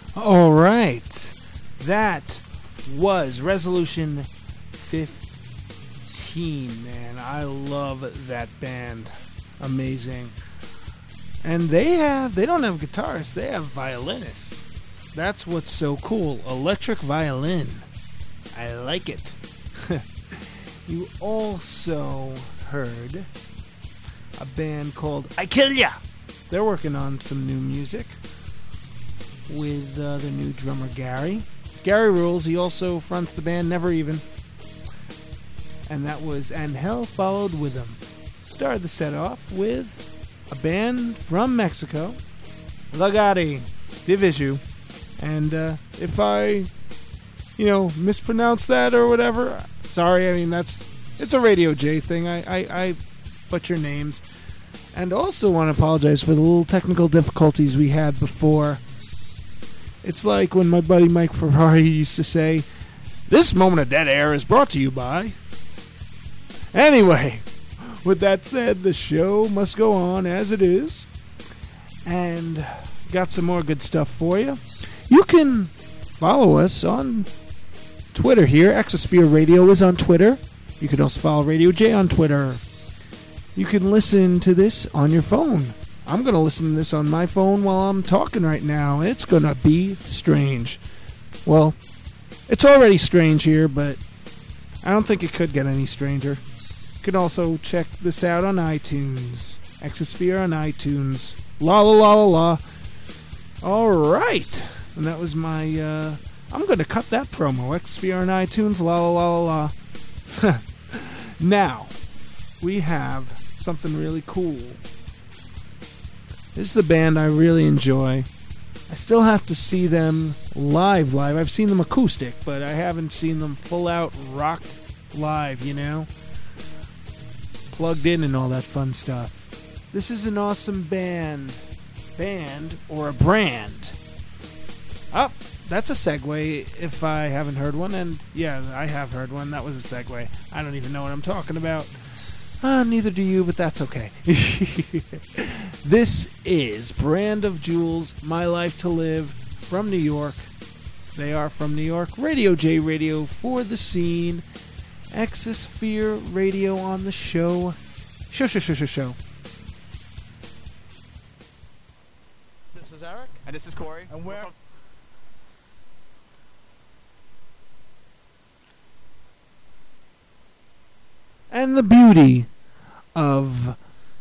All right. That was Resolution 15, man. I love that band. Amazing. And they don't have guitarists, they have violinists. That's what's so cool. Electric violin. I like it. You also heard a band called I Kill Ya. They're working on some new music with their new drummer Gary. Gary rules. He also fronts the band Never Even. And that was And Hell Followed With Them. Started the set off with a band from Mexico, Lagari Divisu. And if I, mispronounce that or whatever, sorry. I mean, it's a Radio J thing. I butcher names. And also want to apologize for the little technical difficulties we had before. It's like when my buddy Mike Ferrari used to say, "This moment of dead air is brought to you by..." Anyway, with that said, the show must go on as it is. And got some more good stuff for you. You can follow us on Twitter here. Exosphere Radio is on Twitter. You can also follow Radio J on Twitter. You can listen to this on your phone. I'm going to listen to this on my phone while I'm talking right now. It's going to be strange. Well, it's already strange here, but I don't think it could get any stranger. You can also check this out on iTunes. Exosphere on iTunes. La la la la la. All right. And that was my... I'm going to cut that promo. Exosphere on iTunes. La la la la la. Now, we have something really cool. This is a band I really enjoy. I still have to see them live. I've seen them acoustic, but I haven't seen them full out rock live, plugged in and all that fun stuff. This is an awesome band or a brand. Oh, that's a segue if I haven't heard one, and yeah, I have heard one. That was a segue. I don't even know what I'm talking about. Neither do you, but that's okay. This is Brand of Jewels, My Life to Live, from New York. They are from New York. Radio J Radio for the scene. Exosphere Radio on the show. Show. This is Eric. And this is Corey. And we're... And the beauty of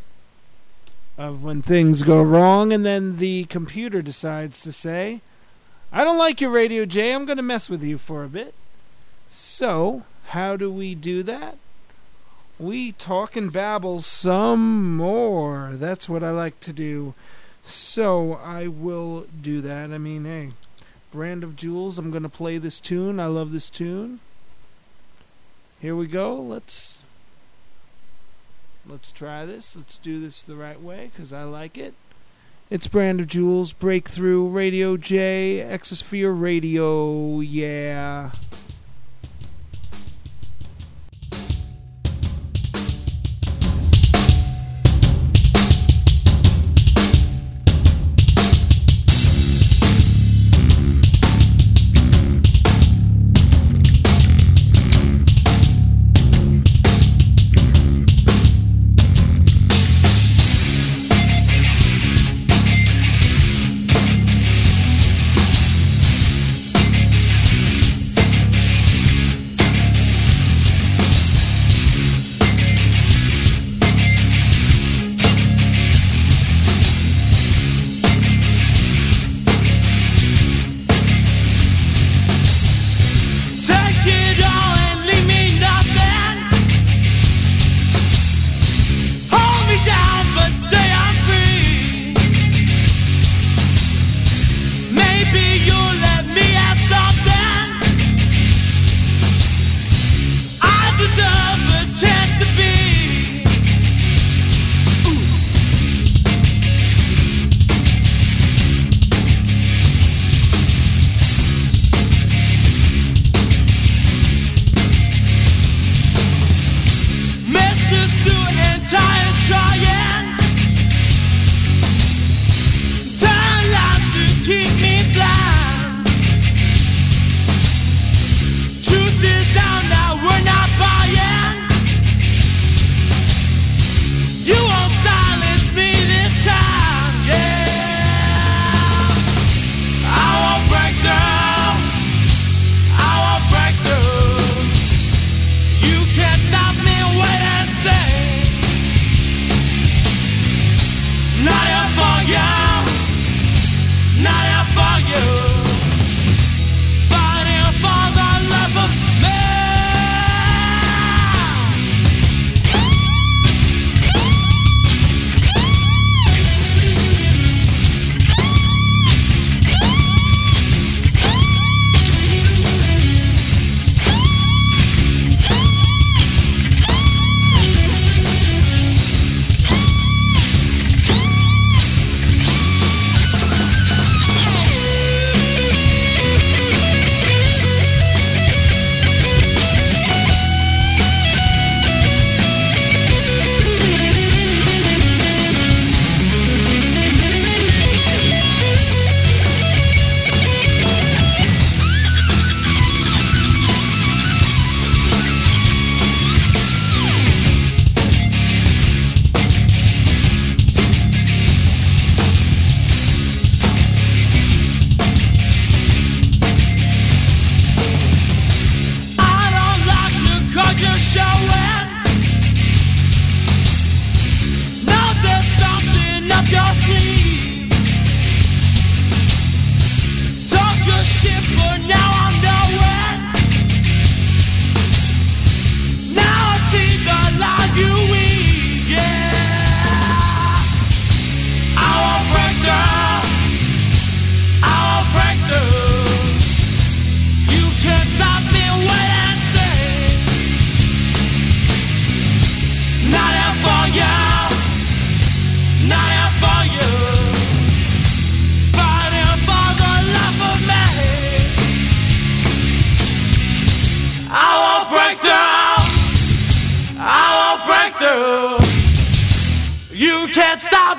when things go wrong and then the computer decides to say, "I don't like your Radio J, I'm going to mess with you for a bit." So, how do we do that? We talk and babble some more. That's what I like to do. So, I will do that. I mean, hey, Brand of Jewels, I'm going to play this tune. I love this tune. Here we go. Let's try this. Let's do this the right way because I like it. It's Brand of Jewels, Breakthrough, Radio J, Exosphere Radio, yeah.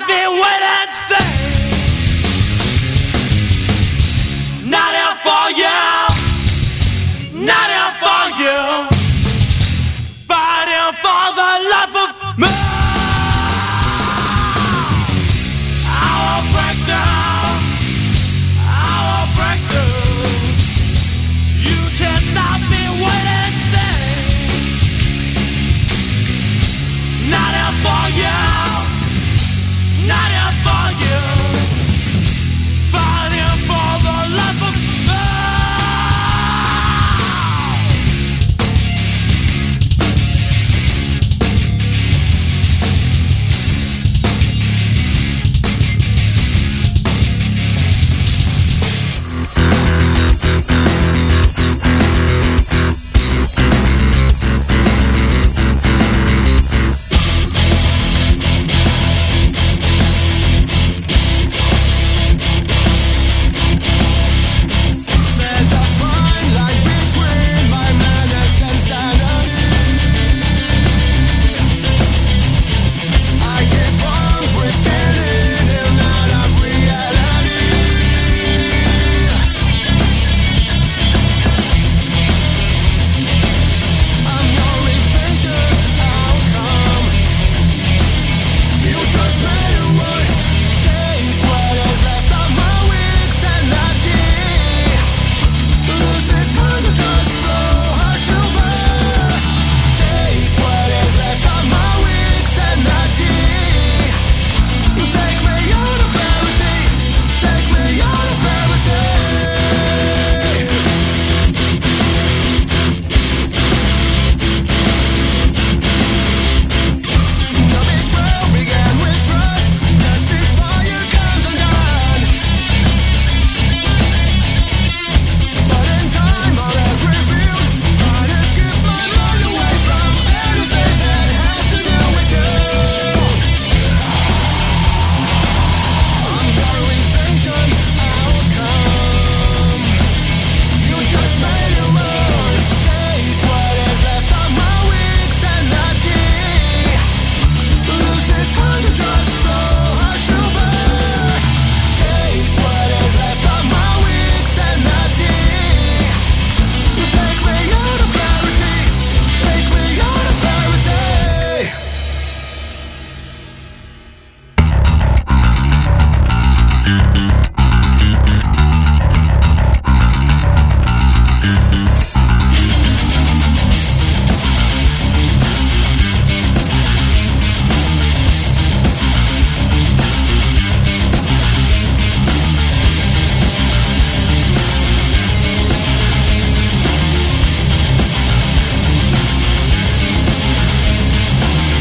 me, wait and see. Not here for you, not here for you. Fighting for the life of me. I will break down, I will break through. You can't stop me, wait and see. Not here for you, not here for you. Fighting for the life of me.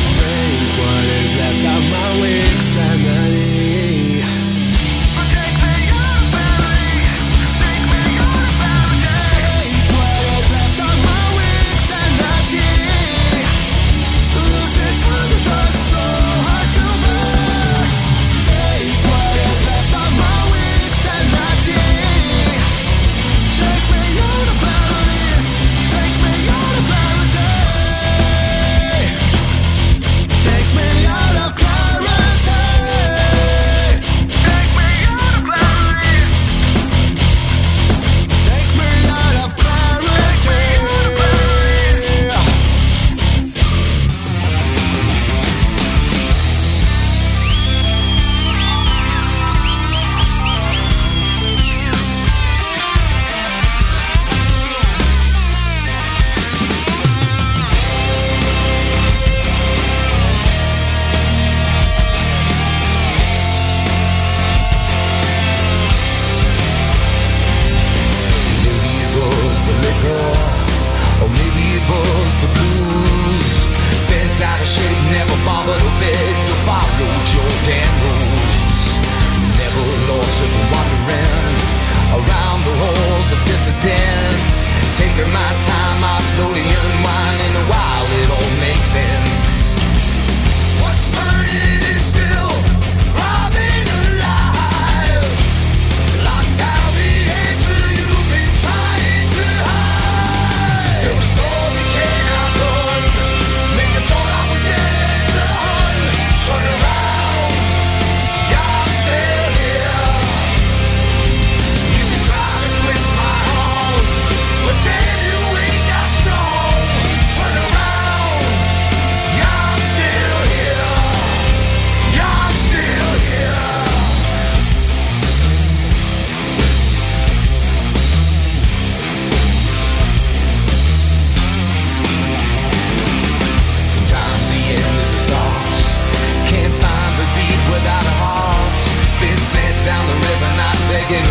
Take me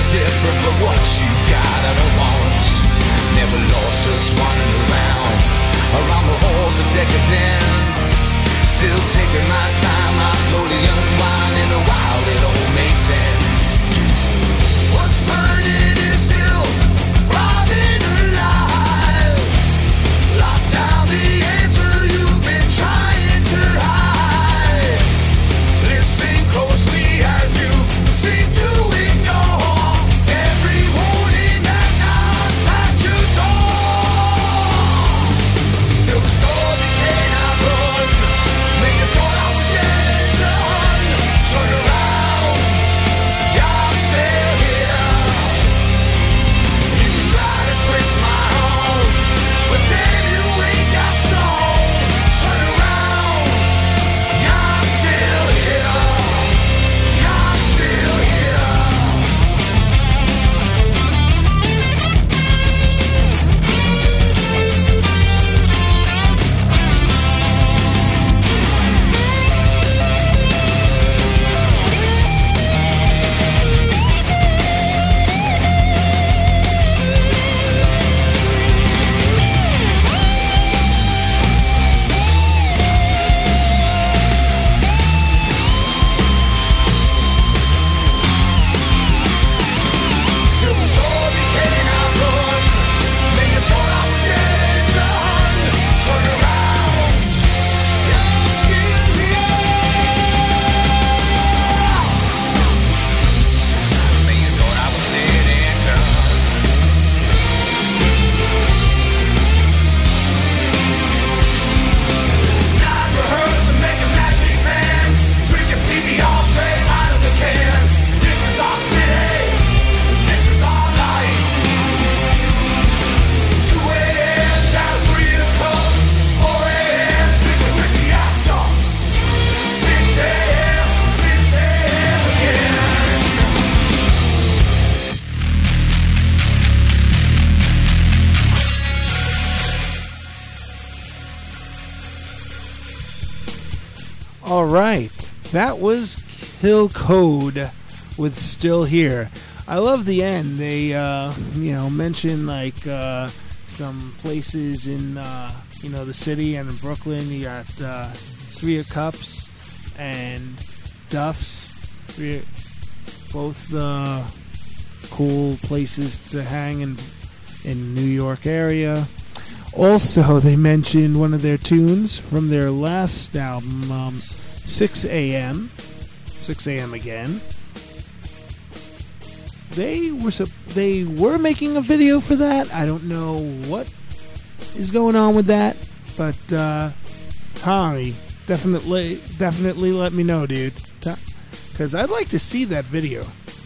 different, but what you got I don't want. Never lost, just wandering around the halls of decadence. Still taking my time, I slowly unwind. In a while it all makes sense. What's burning is still throbbing alive. Lock down the answer you've been trying to hide. Listen closely as you seem to ignore every warning that knocks at your door. Still the story cannot run. Make it thought I was dead done. Turn around, you're still here. You can try to twist my arm, but damn you ain't got strong. Turn around, you're still here. You're still here. Still the story cannot run. Make it thought I was dead done. Turn around, you're still here. Make it thought I was dead and done. Not rehearsing, making magic, man. Drinking PBR straight out of the can. This is our city. This is our life. 2 a.m. down 3 cups. 4 a.m. drinking whiskey out dumps. 6 a.m. again. All right, that was Kill Code with Still Here. I love the end. They, mention like some places in, the city and in Brooklyn. You got 3 of Cups and Duff's. Both cool places to hang in New York area. Also, they mentioned one of their tunes from their last album, 6 a.m. 6 a.m. again. They were making a video for that. I don't know what is going on with that, but Tommy, definitely let me know, dude, because I'd like to see that video.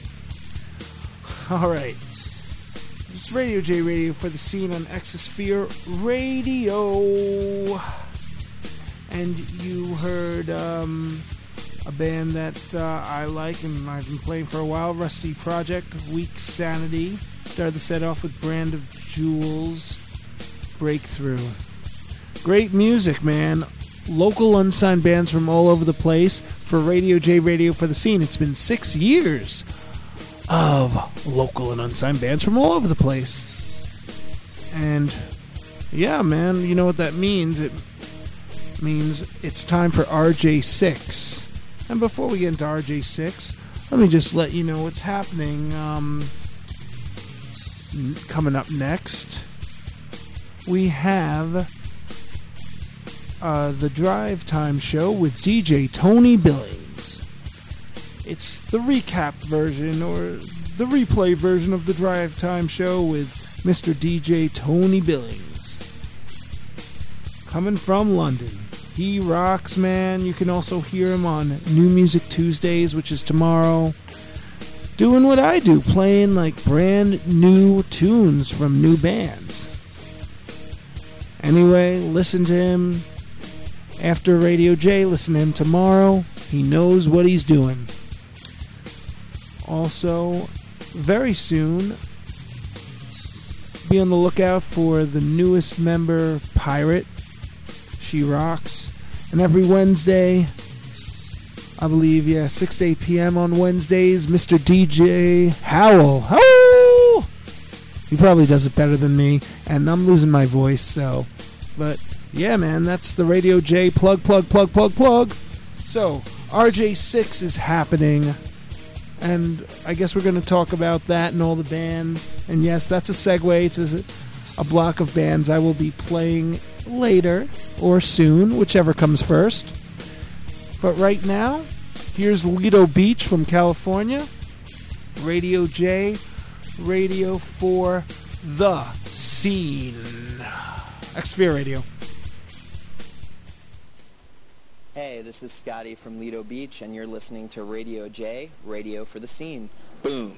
All right. It's Radio J Radio for the Scene on Exosphere Radio. And you heard a band that I like and I've been playing for a while, Rusty Project, Weak Sanity. Started the set off with Brand of Jewels, Breakthrough. Great music, man. Local unsigned bands from all over the place for Radio J Radio for the Scene. It's been 6 years of local and unsigned bands from all over the place. And yeah, man, you know what that means? It means it's time for RJ6. And before we get into RJ6, let me just let you know what's happening coming up next. We have the Drive Time Show with DJ Tony Billings. It's the recap version or the replay version of the Drive Time Show with Mr. DJ Tony Billings. Coming from London. He rocks, man. You can also hear him on New Music Tuesdays, which is tomorrow. Doing what I do, playing like brand new tunes from new bands. Anyway, listen to him after Radio J. Listen to him tomorrow. He knows what he's doing. Also, very soon, be on the lookout for the newest member, Pirate. She rocks. And every Wednesday, I believe, 6 to 8 p.m. on Wednesdays. Mr. DJ Howell. Howell! He probably does it better than me, and I'm losing my voice, so. But, yeah, man, that's the Radio J plug. So, RJ6 is happening, and I guess we're going to talk about that and all the bands. And yes, that's a segue to a block of bands I will be playing later or soon, whichever comes first. But right now, here's Lido Beach from California. Radio J, radio for the scene. X-Sphere Radio. Hey, this is Scotty from Lido Beach, and you're listening to Radio J, radio for the scene. Boom.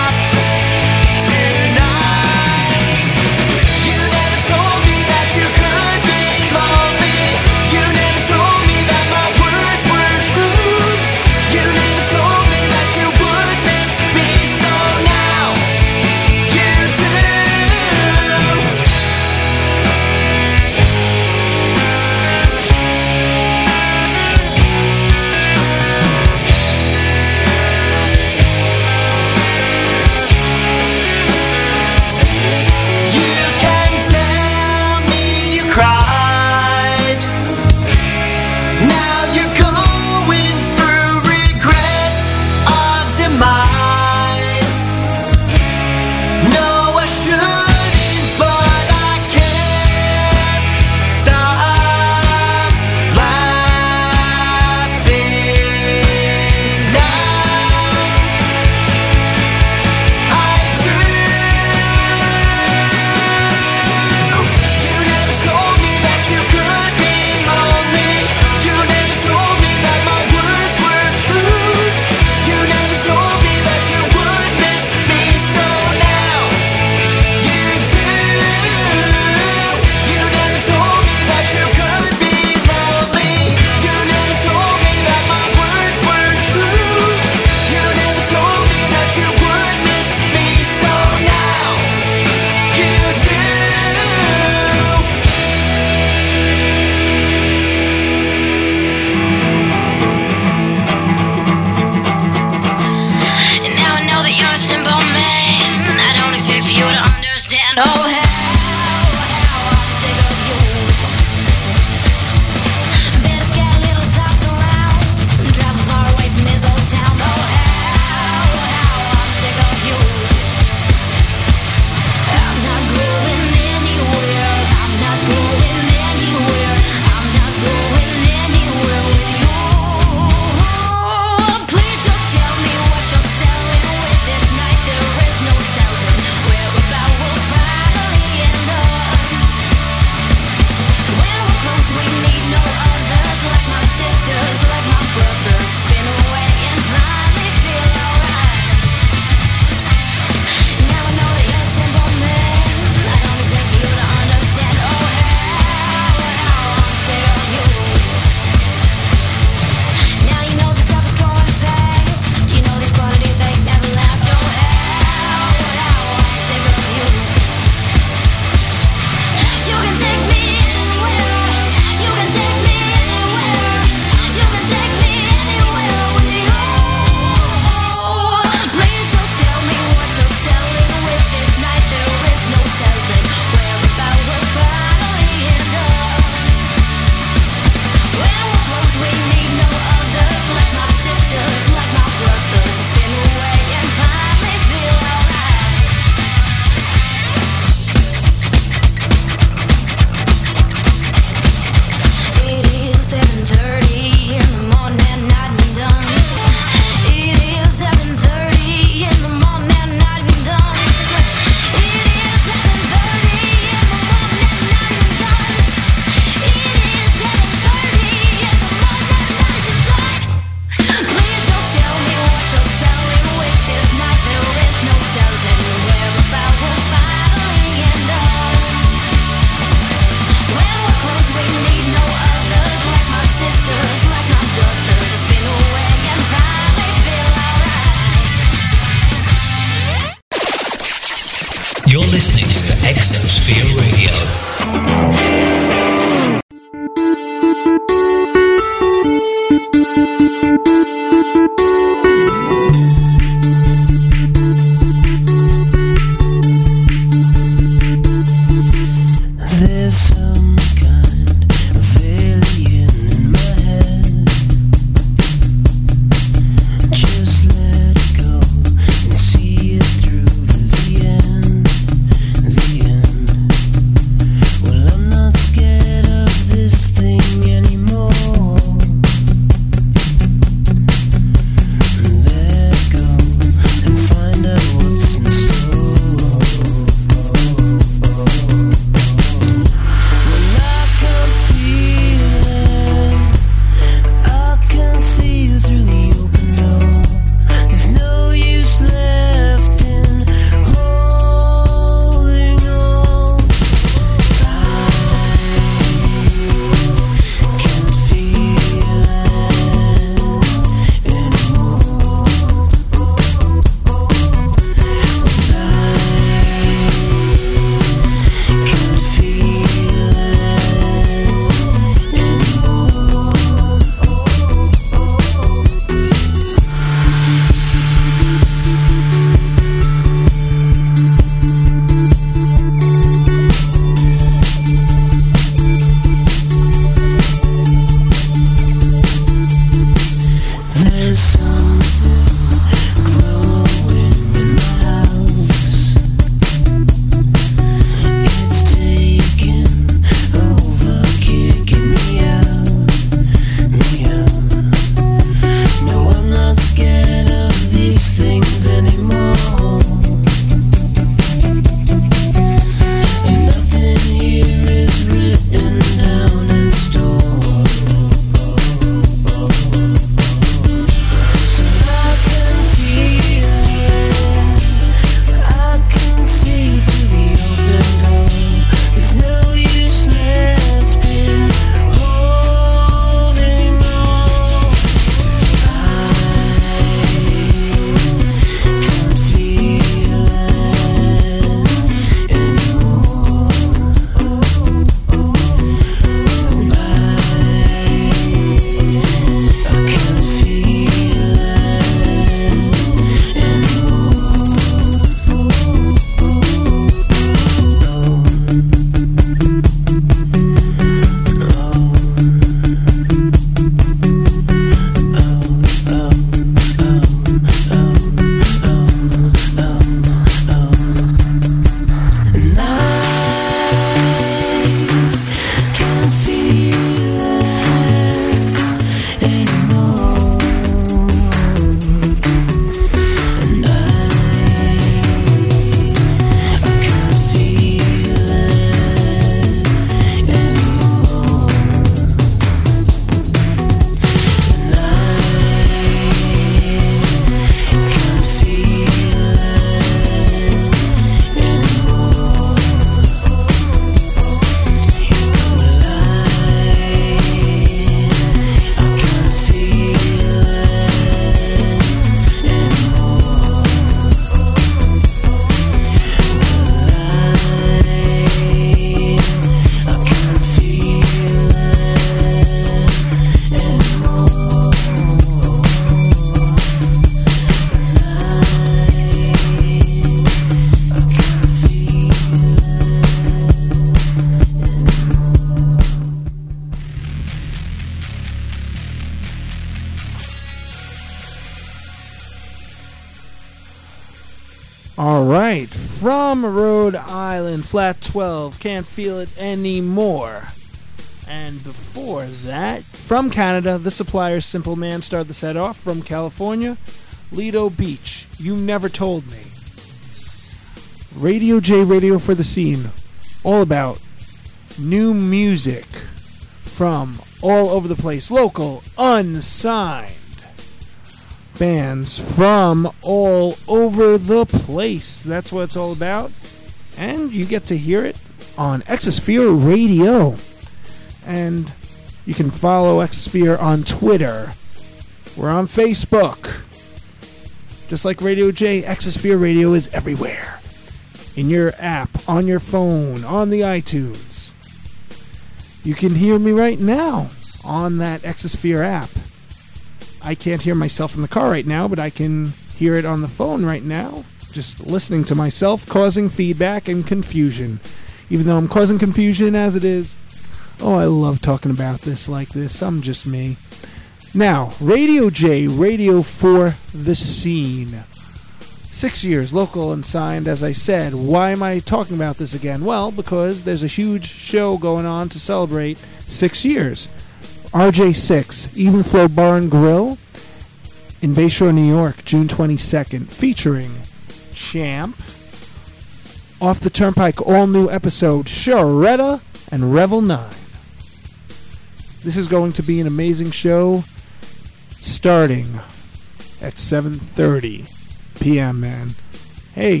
right, from Rhode Island, Flat 12, Can't Feel It Anymore. And before that, from Canada, The Suppliers, Simple Man started the set off. From California, Lido Beach, You Never Told Me. Radio J, Radio for the Scene, all about new music from all over the place, local, unsigned bands from all over the place. That's what it's all about. And you get to hear it on Exosphere Radio. And you can follow Exosphere on Twitter. We're on Facebook. Just like Radio J, Exosphere Radio is everywhere. In your app, on your phone, on the iTunes. You can hear me right now on that Exosphere app. I can't hear myself in the car right now, but I can hear it on the phone right now. Just listening to myself, causing feedback and confusion. Even though I'm causing confusion as it is. Oh, I love talking about this like this. I'm just me. Now, Radio J, Radio for the Scene. 6 years, local and signed, as I said. Why am I talking about this again? Well, because there's a huge show going on to celebrate 6 years. RJ6, Even Flow Bar and Grill in Bayshore, New York, June 22nd, featuring Champ. Off the Turnpike, all new episode, Sharetta and Revel 9. This is going to be an amazing show starting at 7:30 p.m., man. Hey,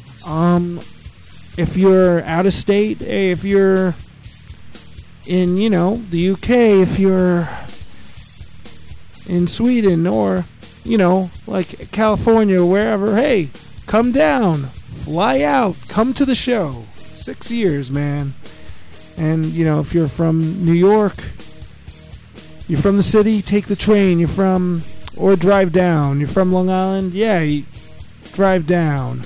if you're out of state, hey, if you're in, the UK, if you're in Sweden or, like California, wherever, hey, come down, fly out, come to the show. 6 years, man. And, if you're from New York, you're from the city, take the train. Or drive down. You're from Long Island, yeah, drive down.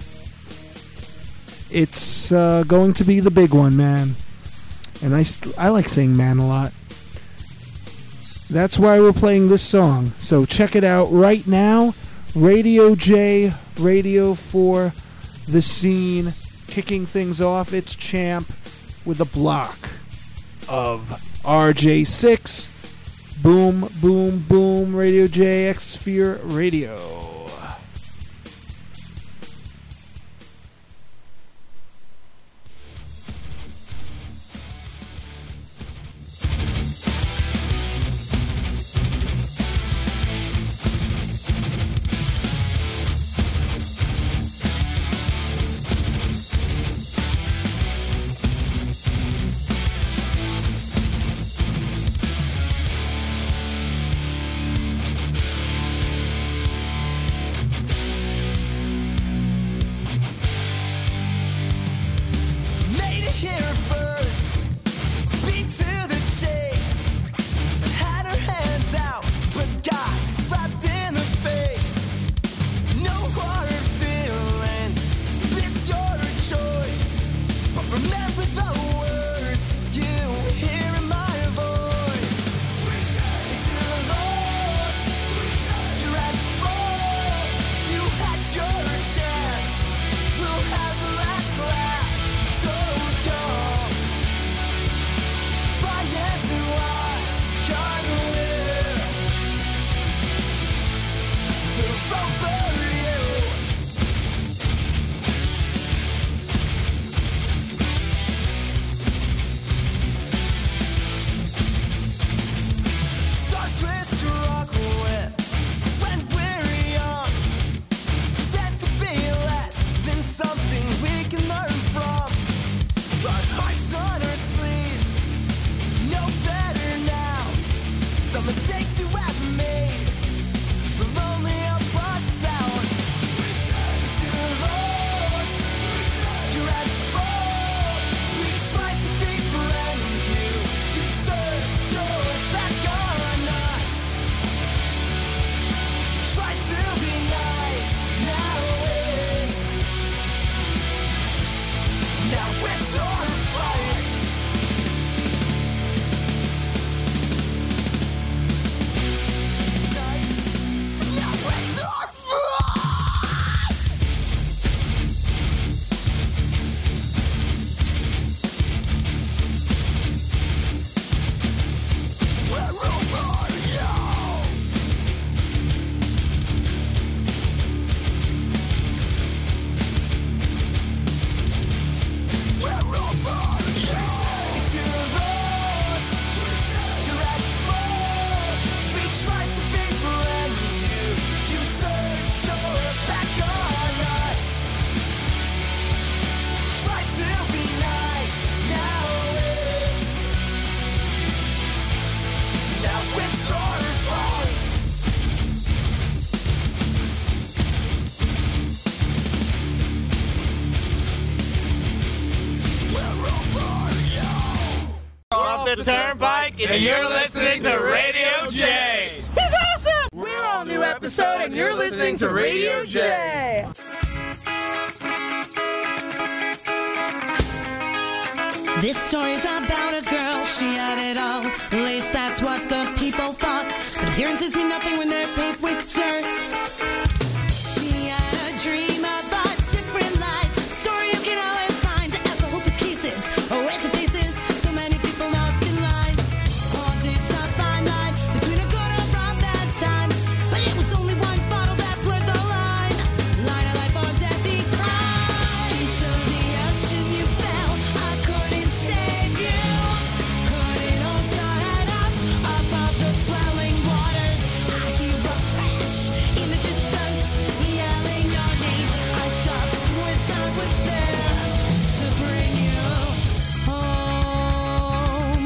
It's going to be the big one, man. And I like saying man a lot. That's why we're playing this song. So check it out right now. Radio J, Radio for the Scene. Kicking things off, it's Champ with a block of RJ6. Boom, boom, boom. Radio J, Exosphere Radio. the turnpike, and you're listening to Radio J. He's awesome! We're on a new episode, and you're listening to Radio J. This story's about a girl, she had it all. At least that's what the people thought. But appearances mean nothing when they're paved with dirt. She had a dream of a different life. Story you can always find as the hopeless cases. Oh, as it faces, so many people lost in life. Cause it's a fine line between a good and a bad time. But it was only one bottle that blurred the line. Line of life or death, the crime. Into the ocean you fell. I couldn't save you. Couldn't hold your head up above the swelling waters. I hear a crash in the distance, yelling your name. I just wish I was there to bring you home.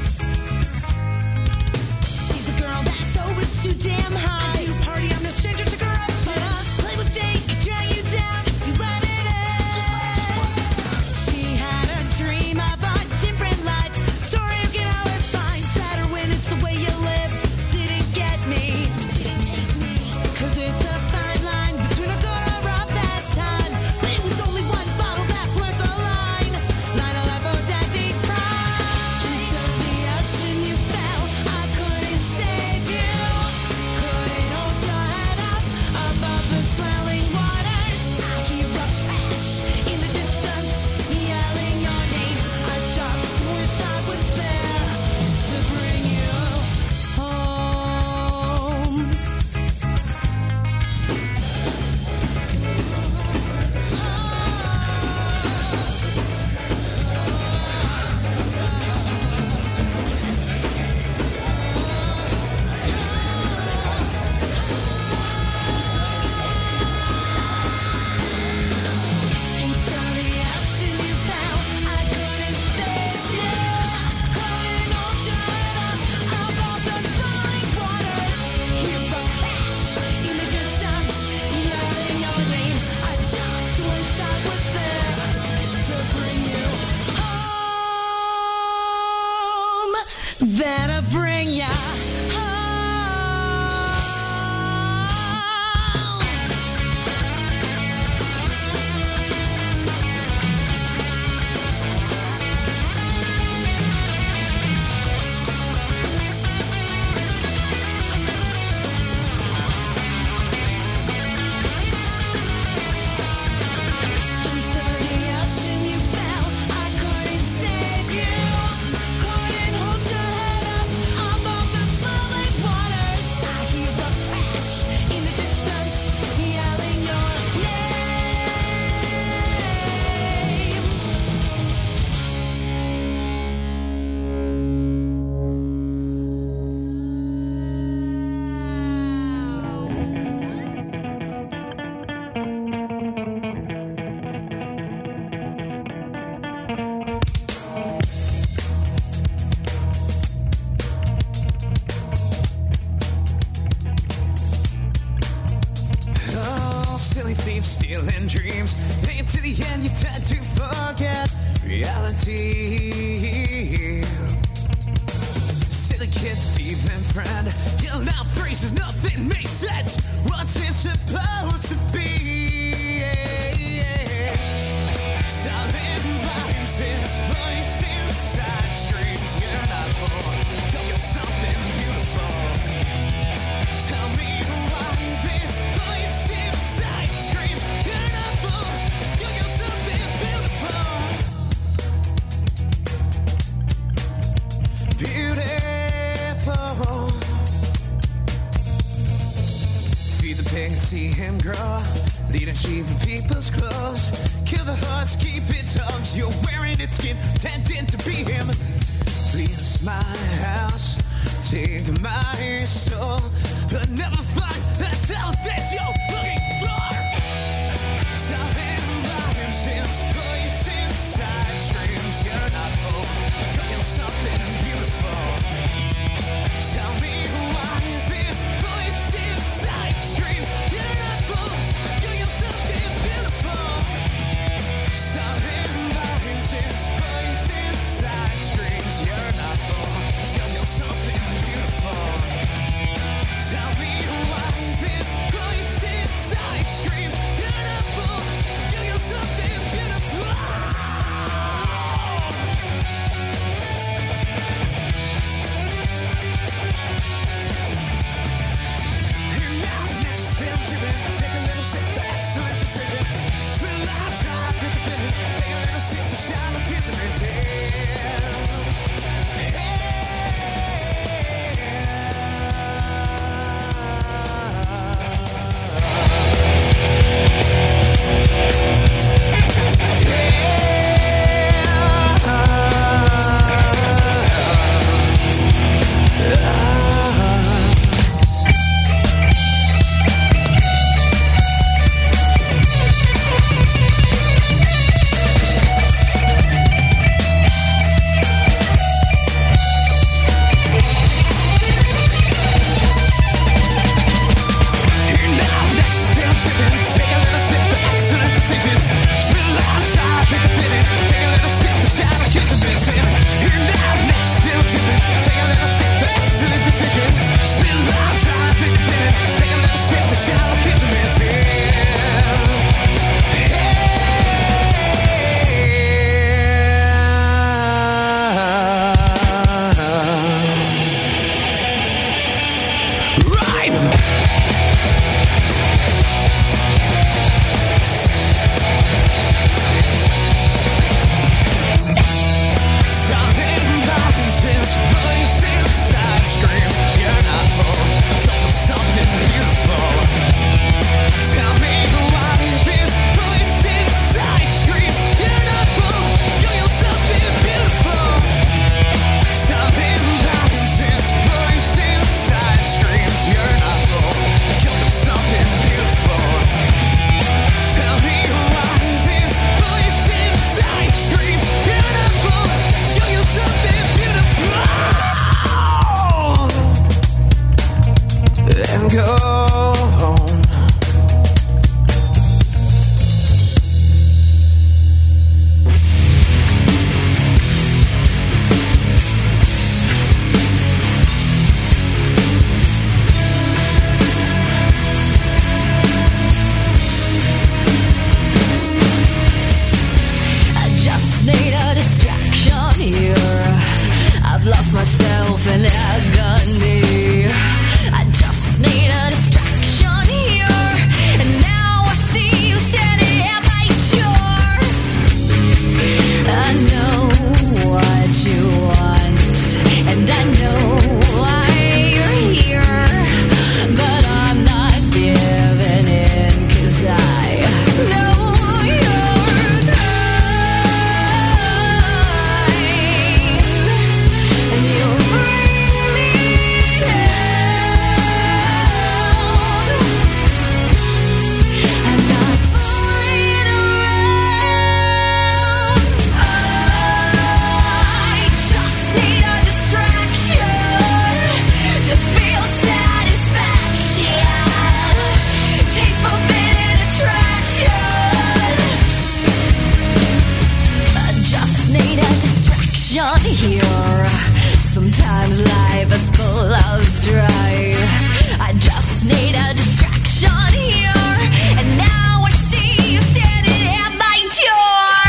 She's a girl that's always too damn high. You party, I'm no stranger to corruption. Play with fate, drag you down, you let it in. She had a dream of a different life. Story you can always find. Better when it's the way you lived. Didn't get me. Cause it's a fine line between a good or a bad time. But it was only one bottle that blurred the line. Line of life or death, the crime. Into the ocean you fell. I couldn't save you. Couldn't hold your head up above the swelling waters. I hear a crash in the distance, yelling your name. I just wish I was there to bring you home. Into the ocean you fell. I couldn't save you. Couldn't hold your head up above the swelling waters. Hear a crash in the distance, yelling your name. I just wish I was there to bring you home. That'll bring ya home. Into the ocean you fell. I couldn't save you. Couldn't hold your head up above the swelling waters. I hear a crash in the distance, yelling your Oh, silly thief stealing dreams. And to the end, you tend to forget reality. Silly kid, thief, and friend. Yelling out phrases, nothing makes sense. What's it supposed to be? Solid rhymes in place inside screams. You're not for. Don't get something beautiful. Tell me why this voice inside screams. You're not for. Don't get something beautiful. Beautiful. Feed the pig and see him grow. Leading sheep in people's clothes. Kill the horse, keep its hooves. You're wearing its skin, pretending to be him. Please my house, take my soul, but never find the talent that you're looking for. Solid rhymes in place inside screams. You're not full. Talking something beautiful. Tell me why this voice inside screams. You're not full. Doing something beautiful. Solid rhymes in place inside screams. You're not full. myself in agony. I just need a distraction here, and now I see you standing at my door. I know what you want, and I know why you're here, but I'm not giving in, 'cause I know you're kind, and you'll bring me down. I'm not fooling around. I just need a distraction to feel satisfaction. Taste forbidden attraction. I just need a distraction here. Sometimes life is full of strife. I just need a distraction here, and now I see you standing at my door.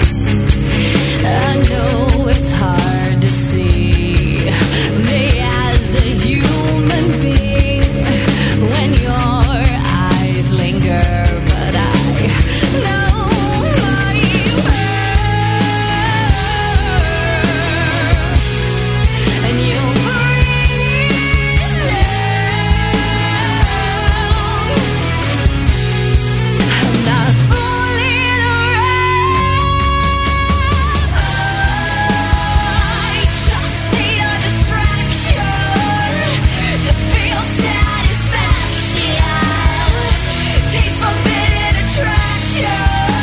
I know it's hard to see me as a human being when your eyes linger, but I know my worth, and you bring me down. I'm not fooling around. I just need a distraction to feel satisfaction. Taste forbidden attraction.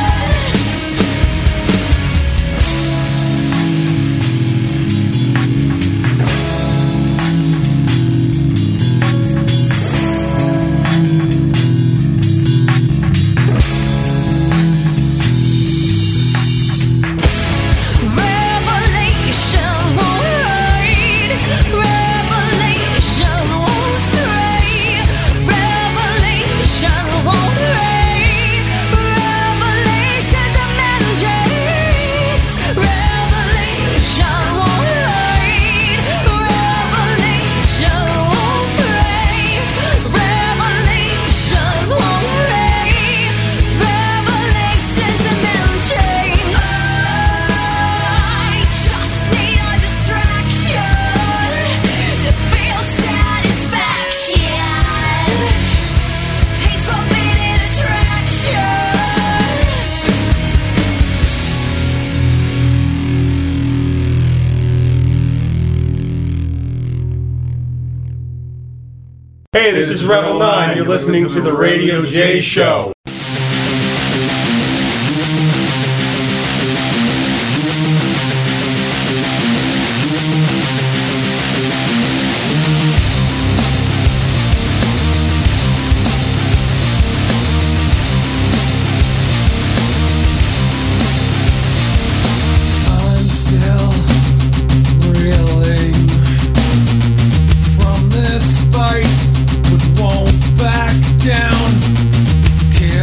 Revelation won't hide. Revelation won't stray. Revelation won't hide. Revelation dimensions. Revelation won't hide. Revelation won't stray. Revelations won't hide. Revelation dimensions. I just need a distraction to feel satisfaction. Taste forbidden attraction. Hey, this is Rebel 9. You're listening to the Radio J Show. I'm still reeling from this fight, but won't back down. Can't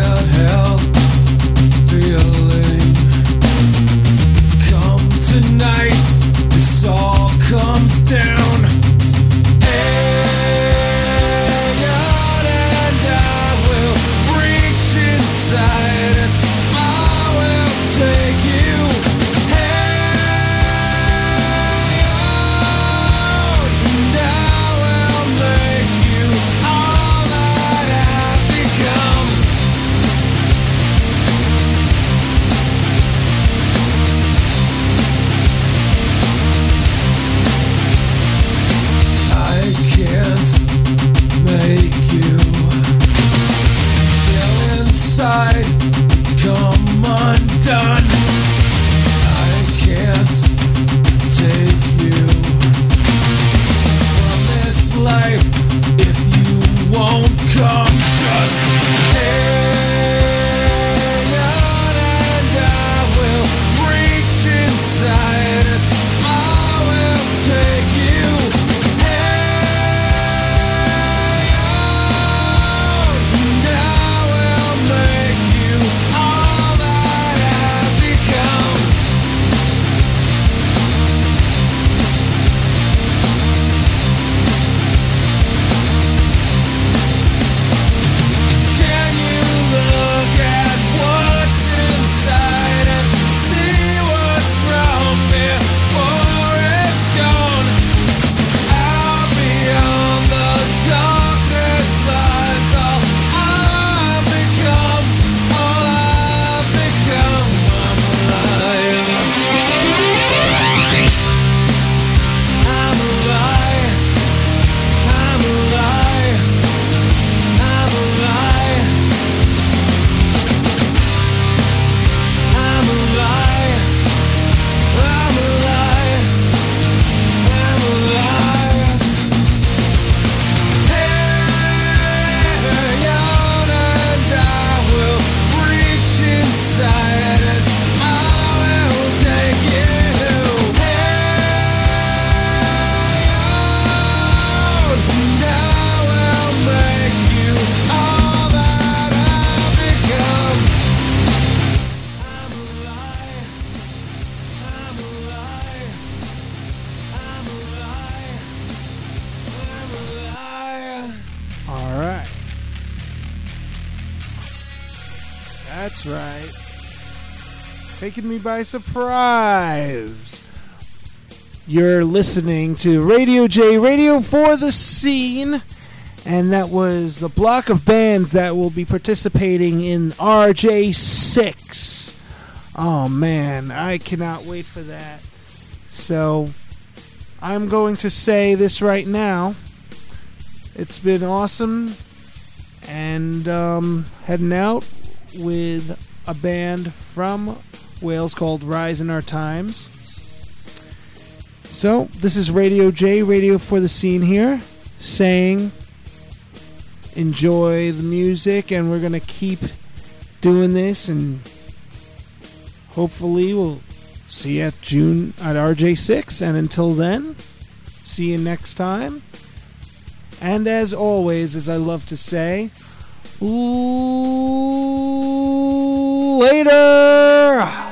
That's right. Taking me by surprise. You're listening to Radio J, Radio for the Scene. And that was the block of bands that will be participating in RJ6. Oh, man. I cannot wait for that. So, I'm going to say this right now. It's been awesome. And heading out with a band from Wales called Rise in Our Times. So, this is Radio J, Radio for the Scene here, saying enjoy the music, and we're going to keep doing this, and hopefully we'll see you at June at RJ6, and until then, see you next time. And as always, as I love to say, later!